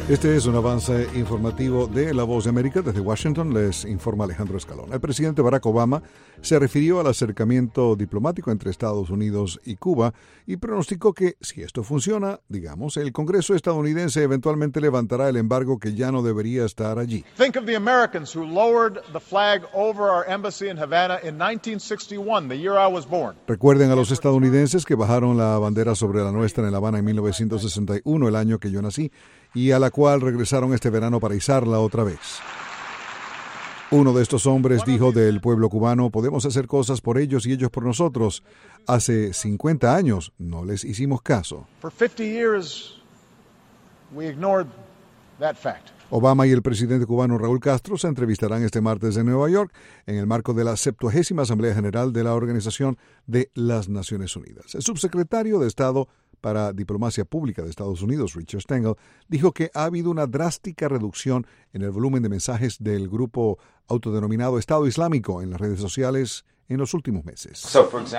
Este es un avance informativo de La Voz de América. Desde Washington les informa Alejandro Escalón. El presidente Barack Obama se refirió al acercamiento diplomático entre Estados Unidos y Cuba y pronosticó que, si esto funciona, el Congreso estadounidense eventualmente levantará el embargo que ya no debería estar allí. Think of the Americans who lowered the flag over our embassy in Havana in 1961, the year I was born. Recuerden a los estadounidenses que bajaron la bandera sobre la nuestra en La Habana en 1961, el año que yo nací, y a la cual regresaron este verano para izarla otra vez. Uno de estos hombres dijo del pueblo cubano: podemos hacer cosas por ellos y ellos por nosotros. Hace 50 años no les hicimos caso. For 50 years, we ignored that fact. Obama y el presidente cubano Raúl Castro se entrevistarán este martes en Nueva York en el marco de la 70ª Asamblea General de la Organización de las Naciones Unidas. El subsecretario de Estado para Diplomacia Pública de Estados Unidos, Richard Stengel, dijo que ha habido una drástica reducción en el volumen de mensajes del grupo autodenominado Estado Islámico en las redes sociales en los últimos meses.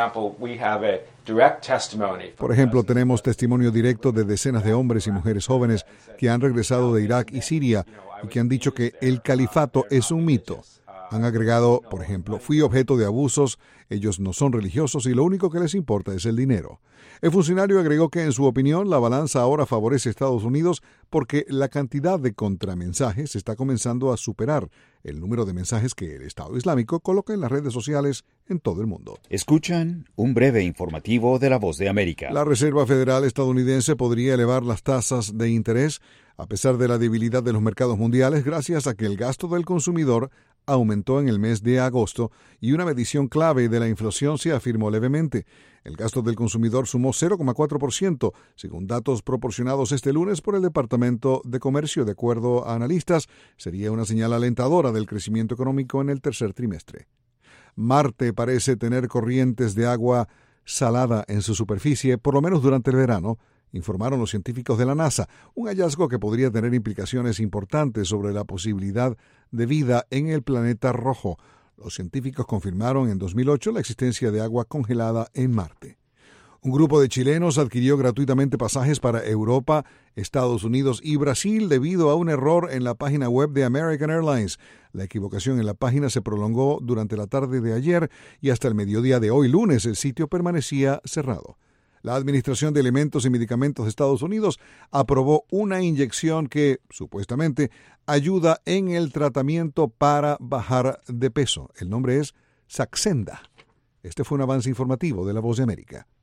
Por ejemplo, tenemos testimonio directo de decenas de hombres y mujeres jóvenes que han regresado de Irak y Siria y que han dicho que el califato es un mito. Han agregado, por ejemplo: fui objeto de abusos, ellos no son religiosos y lo único que les importa es el dinero. El funcionario agregó que, en su opinión, la balanza ahora favorece a Estados Unidos porque la cantidad de contramensajes está comenzando a superar el número de mensajes que el Estado Islámico coloca en las redes sociales en todo el mundo. Escuchan un breve informativo de La Voz de América. La Reserva Federal estadounidense podría elevar las tasas de interés a pesar de la debilidad de los mercados mundiales, gracias a que el gasto del consumidor aumentó en el mes de agosto y una medición clave de la inflación se afirmó levemente. El gasto del consumidor sumó 0,4%, según datos proporcionados este lunes por el Departamento de Comercio. De acuerdo a analistas, sería una señal alentadora del crecimiento económico en el tercer trimestre. Marte parece tener corrientes de agua salada en su superficie, por lo menos durante el verano, informaron los científicos de la NASA, un hallazgo que podría tener implicaciones importantes sobre la posibilidad de vida en el planeta rojo. Los científicos confirmaron en 2008 la existencia de agua congelada en Marte. Un grupo de chilenos adquirió gratuitamente pasajes para Europa, Estados Unidos y Brasil debido a un error en la página web de American Airlines. La equivocación en la página se prolongó durante la tarde de ayer y hasta el mediodía de hoy lunes el sitio permanecía cerrado. La Administración de Alimentos y Medicamentos de Estados Unidos aprobó una inyección que, supuestamente, ayuda en el tratamiento para bajar de peso. El nombre es Saxenda. Este fue un avance informativo de La Voz de América.